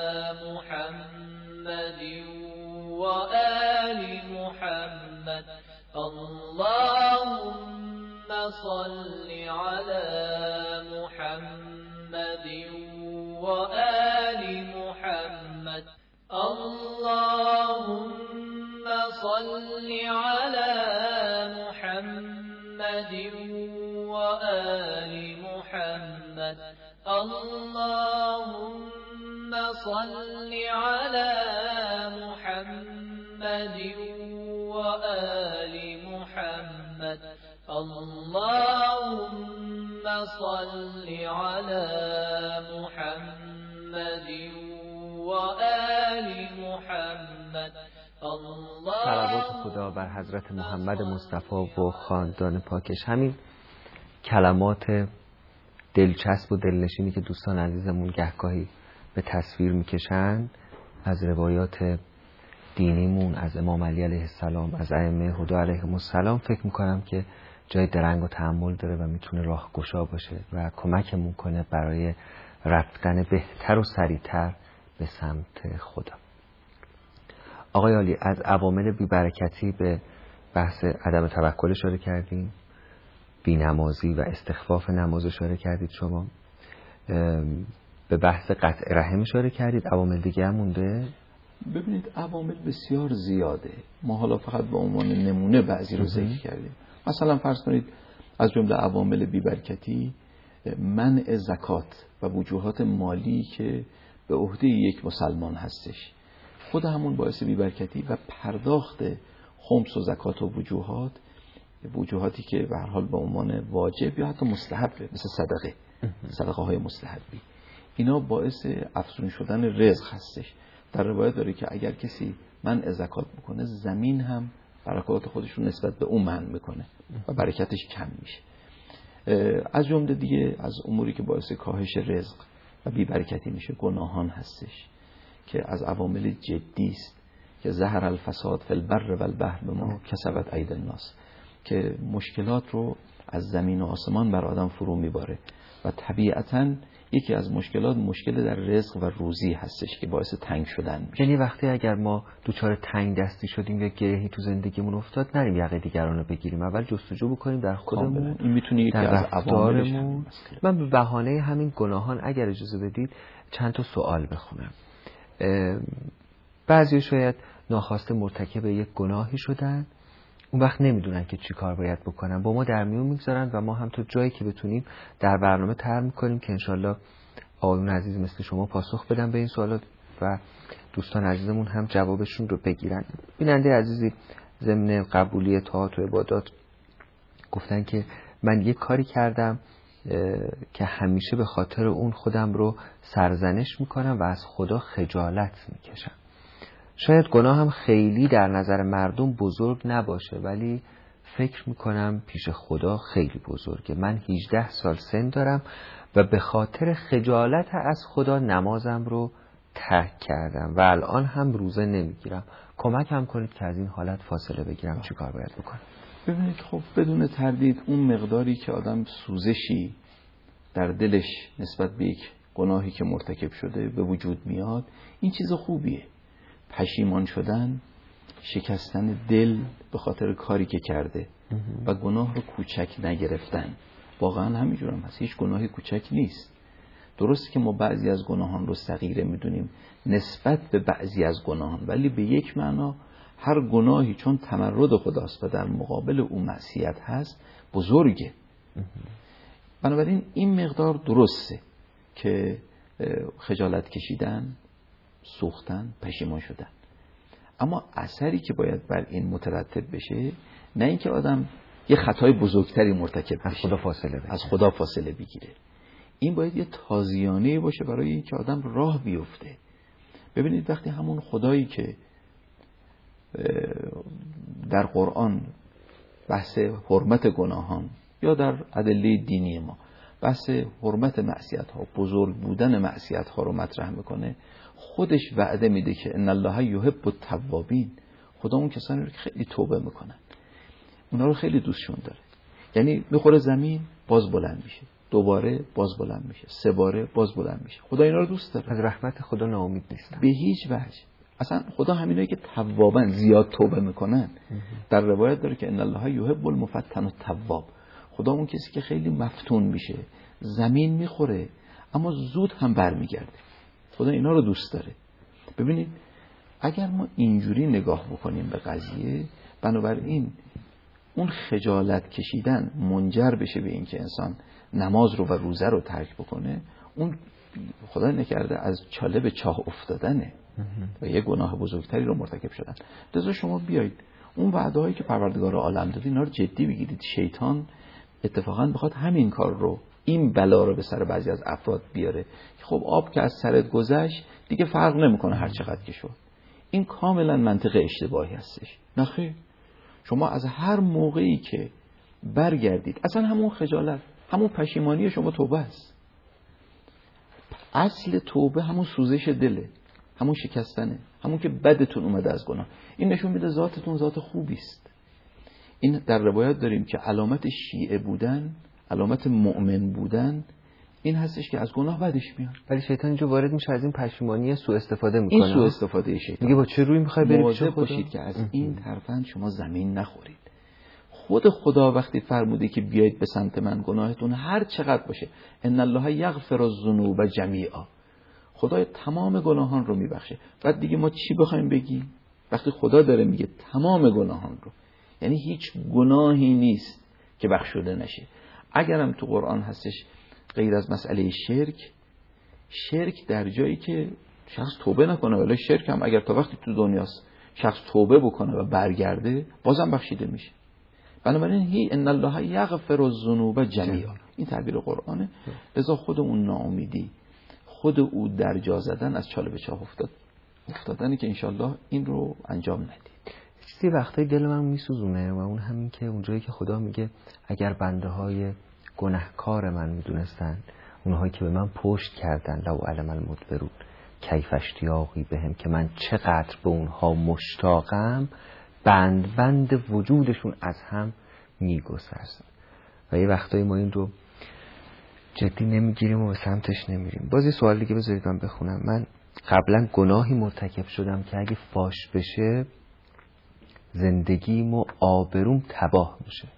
محمد وآل محمد. اللهم صل على محمد وآل محمد. اللهم صل على محمد وآل محمد. اللهم صل على محمد وآل محمد. اللهم صل على محمد وآل محمد. صلوات خدا بر حضرت محمد مصطفی و خاندان پاکش. همین کلمات دلچسب و دلنشینی که دوستان عزیزمون گهگاهی به تصویر میکشن از روایات دینیمون، از امام علی علیه السلام، از ائمه هدی علیهم السلام، فکر میکنم که جای درنگ و تأمل داره و میتونه راهگشا باشه و کمکمون کنه برای رفتن بهتر و سریعتر به سمت خدا. آقای عالی، از عوامل بی‌برکتی به بحث عدم توکل اشاره کردیم، بی‌نمازی و استخفاف نماز اشاره کردید، شما به بحث قطع رحم اشاره کردید. عوامل دیگه هم مونده؟ ببینید عوامل بسیار زیاده، ما حالا فقط به عنوان نمونه بعضی رو ذکر کردیم. مثلا فرض کنید از جمله عوامل بی‌برکتی منع زکات و وجوهات مالی که به عهده یک مسلمان هستش، خود همون باعث بی‌برکتی و پرداخت خمس و زکات و وجوهات، وجوهاتی که به هر حال به عنوان واجب یا حتی مستحبه، مثل صدقه، صدقه های مستحبی، اینا باعث افزون شدن رزق هستش. در روایت داره که اگر کسی منع زکات بکنه زمین هم برکات خودش رو نسبت به اون منع میکنه و برکتش کم میشه. از جمله دیگه از اموری که باعث کاهش رزق و بی‌برکتی میشه گناهان هستش که از عوامل جدی است که ظهر الفساد فی البر و البحر بما کسبت اید الناس. که مشکلات رو از زمین و آسمان بر آدم فرو میباره و طبیعتاً یکی از مشکلات مشکل در رزق و روزی هستش که باعث تنگ شدن میشه. یعنی وقتی اگر ما دوچار تنگ دستی شدیم یا گرهی تو زندگیمون افتاد، نریم یقه دیگران رو بگیریم، اول جستجو بکنیم در خودمون. این میتونه یکی در از عواملش رفتارمون. من به بهانه همین گناهان اگر اجازه بدید چند تا سوال بخونم. بعضی شاید ناخواسته مرتکب یک گناهی شدن، اون وقت نمیدونن که چی کار باید بکنن، با ما در میون میگذارن و ما هم تو جایی که بتونیم در برنامه طرح میکنیم که انشالله آقایون عزیز مثل شما پاسخ بدن به این سوالات و دوستان عزیزمون هم جوابشون رو بگیرن. بیننده عزیزی ضمن قبولی طاعات و عبادات گفتن که من یک کاری کردم که همیشه به خاطر اون خودم رو سرزنش میکنم و از خدا خجالت میکشم. شاید گناه هم خیلی در نظر مردم بزرگ نباشه، ولی فکر میکنم پیش خدا خیلی بزرگه. من هجده سال سن دارم و به خاطر خجالت از خدا نمازم رو ترک کردم و الان هم روزه نمیگیرم. کمک هم کنید که از این حالت فاصله بگیرم. چی کار باید بکنم؟ ببینید خب بدون تردید اون مقداری که آدم سوزشی در دلش نسبت به یک گناهی که مرتکب شده به وجود میاد، این چیز خوبیه. پشیمان شدن، شکستن دل به خاطر کاری که کرده و گناه رو کوچک نگرفتن، واقعا همینجور هم هست. هیچ گناهی کوچک نیست. درسته که ما بعضی از گناهان رو صغیره میدونیم نسبت به بعضی از گناهان، ولی به یک معنا هر گناهی چون تمرد خداست و در مقابل اون معصیت هست بزرگه. بنابراین این مقدار درسته که خجالت کشیدن، سوختن، پشیمان شدن، اما اثری که باید بر این مترتب بشه نه اینکه آدم یه خطای بزرگتری مرتکب بشه، از خدا فاصله بگیره. از خدا فاصله بگیره. این باید یه تازیانه باشه برای اینکه آدم راه بیفته. ببینید وقتی همون خدایی که در قرآن بحث حرمت گناهان یا در ادله دینی ما بحث حرمت معصیت ها، بزرگ بودن معصیت ها رو مطرح میکنه، خودش وعده میده که ان الله یحب التوابین، خدا اون کسانی رو که خیلی توبه میکنن اونا رو خیلی دوستشون داره. یعنی میخوره زمین باز بلند میشه، دوباره باز بلند میشه، سه باره باز بلند میشه. خدا اینا رو دوست داره. از رحمت خدا ناامید نیستن به هیچ وجه. اصلا خدا همینایی که توابن، زیاد توبه میکنن، در روایت داره که ان الله یحب المفتن التواب، خدا اون کسی که خیلی مفتون میشه، زمین میخوره اما زود هم برمیگرده. خدا اینا رو دوست داره. ببینید اگر ما اینجوری نگاه بکنیم به قضیه، بنابراین اون خجالت کشیدن منجر بشه به این که انسان نماز رو و روزه رو ترک بکنه، اون خدا نکرده از چاله به چاه افتادنه و یه گناه بزرگتری رو مرتکب شدن. لذا شما بیایید اون وعده هایی که پروردگار عالم داده اینا رو جدی بگیرید. شیطان اتفاقا بخواد همین کار رو، این بلا رو به سر بعضی از افراد بیاره. خب آب که از سرت گذشت دیگه فرق نمیکنه هر چقدر که شد. این کاملا منطق اشتباهی هستش. نخیر، شما از هر موقعی که برگردید، اصلا همون خجالت، همون پشیمانی شما توبه است. اصل توبه همون سوزش دله، همون شکستنه، همون که بدتون اومده از گناه. این نشون میده ذاتتون ذات خوبی است. این در روایت داریم که علامت شیعه بودن، علامت مؤمن بودن این هستش که از گناه بدش میاد. ولی شیطان اینجا وارد میشه، از این پشیمانی سوء استفاده میکنه. این سوء استفاده شیطان. میگه با چه روی میخوای بری پیش خدا؟ خدا؟ باشید که از این طرفن شما زمین نخورید. خود خدا وقتی فرموده که بیایید به سمت من، گناهتون هر چقدر باشه، ان الله یغفر الذنوب جمیعا، خدا تمام گناهان رو میبخشه. بعد دیگه ما چی بخوایم بگیم وقتی خدا داره میگه تمام گناهان رو؟ یعنی هیچ گناهی نیست که بخشوده نشه. اگرم تو قرآن هستش غیر از مسئله شرک، شرک در جایی که شخص توبه نکنه، ولی شرک هم اگر تا وقتی تو دنیاست شخص توبه بکنه و برگرده بازم بخشیده میشه. بنابراین هی ان الله یغفر الذنوب جمیعا، این تعبیر قرآنه. لذا خود اون ناامیدی، خود او در جا زدن از چاله به چاه افتاد افتادنی که انشالله این رو انجام ندید. چیزی وقتایی دل من میسوزونه و اون همین که اونجایی که خدا میگه اگر بنده های گناهکار من میدونستن، اونهایی که به من پشت کردن، لو علم المدبرون کیف اشتیاقی بهم، که من چقدر به اونها مشتاقم، بند بند وجودشون از هم میگسست و یه وقتایی ما این رو جدی نمیگیریم و به سمتش نمیریم. باز یه سوال دیگه بذارید من بخونم. من قبلا گناهی مرتکب شدم که اگه فاش بشه زندگیم و آبروم تباه میشه.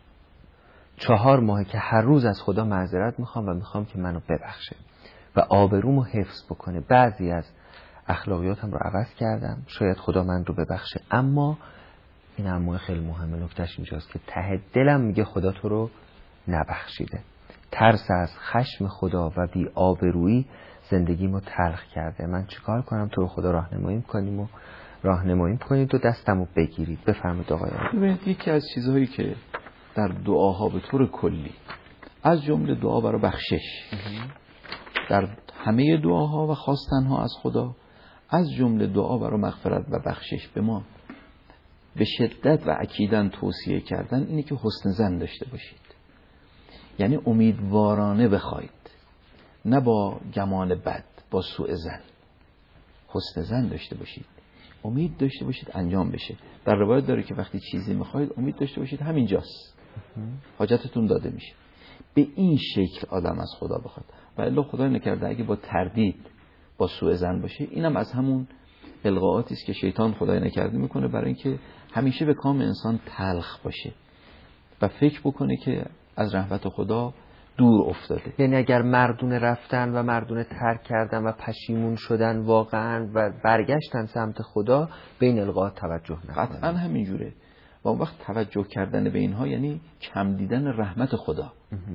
چهار ماهه که هر روز از خدا معذرت میخوام و میخوام که منو ببخشه و آبرومو حفظ بکنه. بعضی از اخلاقیاتم رو عوض کردم، شاید خدا من رو ببخشه، اما این امر خیلی مهمه. نکتهش اینجاست که ته دلم میگه خدا تو رو نبخشیده. ترس از خشم خدا و بی آبرویی زندگیمو تلخ کرده. من چیکار کنم تو رو خدا راهنمایی کنیم و راهنمایی کنید و دستمو بگیرید. بفرمایید آقای. ببینید یکی از چیزهایی که در دعاها به طور کلی از جمله دعا برای بخشش در همه دعاها و خواستنها از خدا، از جمله دعا برای مغفرت و بخشش به ما به شدت و اکیداً توصیه کردن اینه که حسن ظن داشته باشید. یعنی امیدوارانه بخواید، نه با گمان بد، با سوء ظن. حسن ظن داشته باشید، امید داشته باشید انجام بشه. در روایت داره که وقتی چیزی میخواید امید داشته باشید همینجاست، حاجتتون داده میشه. به این شکل آدم از خدا بخواد. و الا خدا نکرده اگه با تردید، با سوء ظن باشه، اینم از همون القاءاتی است که شیطان خدای نکرده میکنه برای اینکه همیشه به کام انسان تلخ باشه و فکر بکنه که از رحمت خدا دور افتاده. یعنی اگر مردونه رفتن و مردونه ترک کردن و پشیمون شدن واقعا و برگشتن سمت خدا، به این القاءات توجه نکنن. قطعا همینجوره. و اون وقت توجه کردن به اینها یعنی کم دیدن رحمت خدا.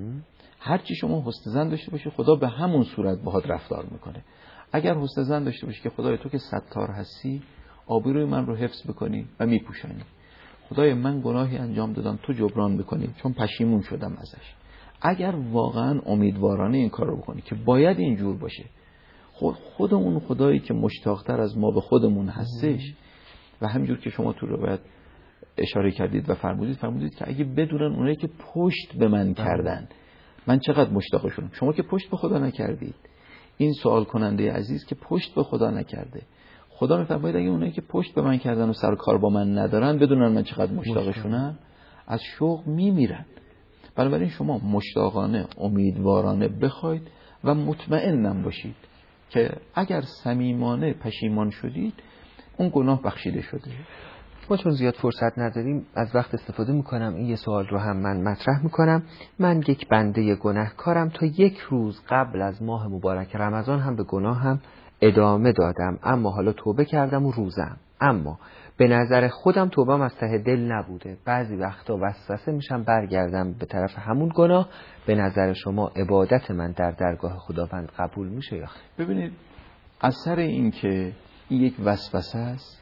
هرچی شما حسن ظن داشته باشی خدا به همون صورت باهات رفتار میکنه. اگر حسن ظن داشته باشی که خدای تو که ستار هستی آبروی من رو حفظ بکنی و میپوشانی، خدای من گناهی انجام دادم تو جبران بکنی چون پشیمون شدم ازش. اگر واقعا امیدوارانه این کار رو بکنی که باید اینجور باشه، خود خودمون خدایی که مشتاقتر از ما به خودمون هستش و همینجور که شما تو روایت اشاره کردید و فرمودید فرمودید که اگه بدونن اونایی که پشت به من کردن من چقدر مشتاقشونم. شما که پشت به خدا نکردید، این سوال کننده عزیز که پشت به خدا نکرده، خدا میفرماید اگه اونایی که پشت به من کردن و سر کار با من ندارن بدونن من چقدر مشتاقشونم، از شوق میمیرن. بنابراین شما مشتاقانه امیدوارانه بخواید و مطمئنم باشید که اگر صمیمانه پشیمان شدید اون گناه بخشیده شده. ما چون زیاد فرصت نداریم از وقت استفاده میکنم این یه سوال رو هم من مطرح میکنم. من یک بنده گناهکارم، تا یک روز قبل از ماه مبارک رمضان هم به گناه هم ادامه دادم، اما حالا توبه کردم و روزم، اما به نظر خودم توبه‌ام از ته دل نبوده. بعضی وقتا وسوسه میشم برگردم به طرف همون گناه. به نظر شما عبادت من در درگاه خداوند قبول میشه یا خیر؟ ببینید اثر این که این یک وسوسه است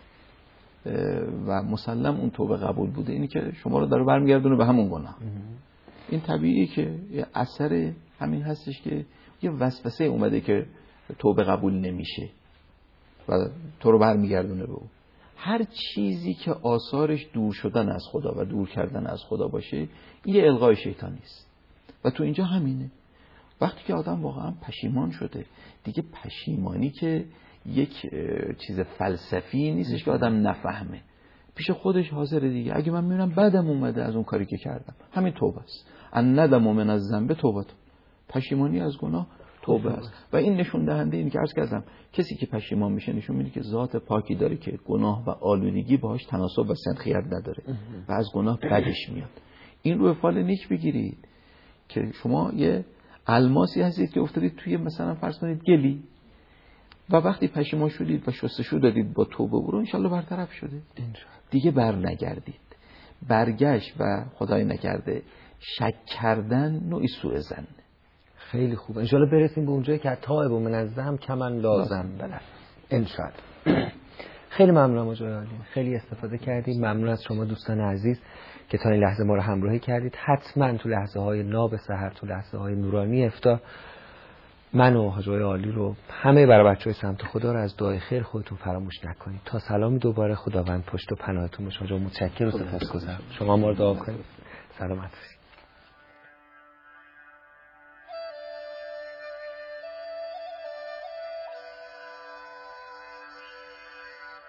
و مسلم اون توبه قبول بوده، اینی که شما رو داره برمیگردونه به همون گناه. این طبیعیه که اثر همین هستش که یه وسوسه اومده که توبه قبول نمیشه و تو رو برمیگردونه به اون. هر چیزی که آثارش دور شدن از خدا و دور کردن از خدا باشه این یه الغای شیطانی است. و تو اینجا همینه. وقتی که آدم واقعا پشیمان شده، دیگه پشیمانی که یک چیز فلسفی نیستش که آدم نفهمه، پیش خودش حاضره دیگه. اگه من میبینم بدم اومده از اون کاری که کردم، همین توبه است. ان ندم من از ذنب توبه، پشیمانی از گناه توبه است. و این نشون دهنده اینه که عرض کردم کسی که پشیمان میشه نشون میده که ذات پاکی داره که گناه و آلودگی باهاش تناسب و سنخیت نداره و از گناه بدش میاد. این رو به فال نیک بگیرید که شما یه الماسی هستید که افتادید توی مثلا فرض کنید گلی و وقتی پشیمان شدید و شستشو دادید با توبه برو انشالله برطرف شده، دیگه بر نگردید. برگشت و خدای نکرده شک کردن نوعی سوء ظن. خیلی خوب، انشالله برسیم به اونجایی که تائب من از ذنب کمن لازم بله انشالله. خیلی ممنونم آقای عالی، خیلی استفاده کردیم. ممنون از شما دوستان عزیز که تا این لحظه ما رو همراهی کردید. حتما تو لحظه های ناب سحر، تو لحظه های نورانی افطار، من و حاج آقای عالی رو همه برای بچهای سمت خدا رو از دعای خیر خودتون فراموش نکنید. تا سلامی دوباره، خداوند پشت و پناهتون باشه. حاج متشکرم و سپاسگزارم. شما ما رو دعا کنید. سلامت باشید.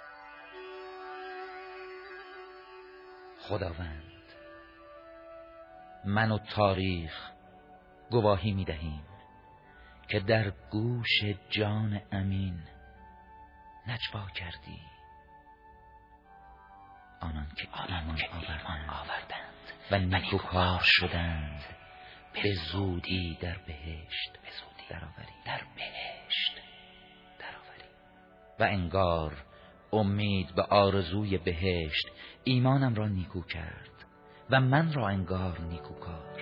خداوند من و تاریخ گواهی می دهیم که در گوش جان امین نجوا کردی آنان که ایمان آوردند و نیکوکار شدند به زودی در بهشت درآوری در بهشت درآوری. و انگار امید به آرزوی بهشت ایمانم را نیکو کرد و من را انگار نیکوکار.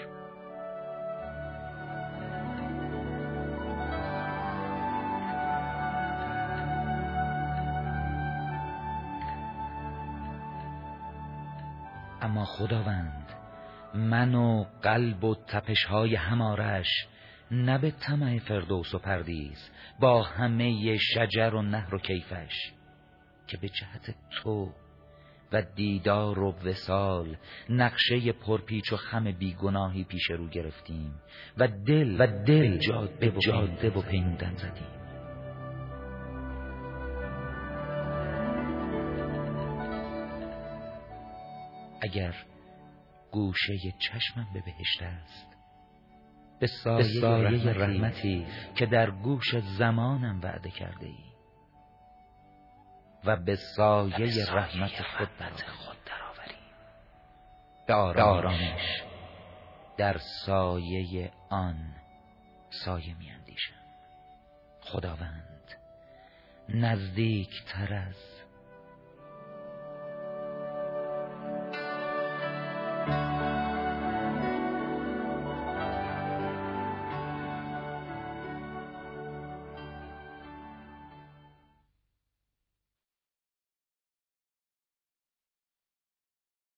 اما خداوند، من و قلب و تپش‌های همارش نه به طمع فردوس و پردیس با همه شجر و نهر و کیفش، که به جهت تو و دیدار و وصال نقشه پرپیچ و خم بیگناهی پیش رو گرفتیم و دل و دل جاده و جاده و پیمودن زدیم. اگر گوشه چشمم به بهشت است، به سایه, سایه رحمتی, رحمتی که در گوش زمانم وعده کرده ای و به سایه, به سایه رحمت خود درآوری. به آرامش در سایه آن سایه می اندیشم. خداوند، نزدیک تر از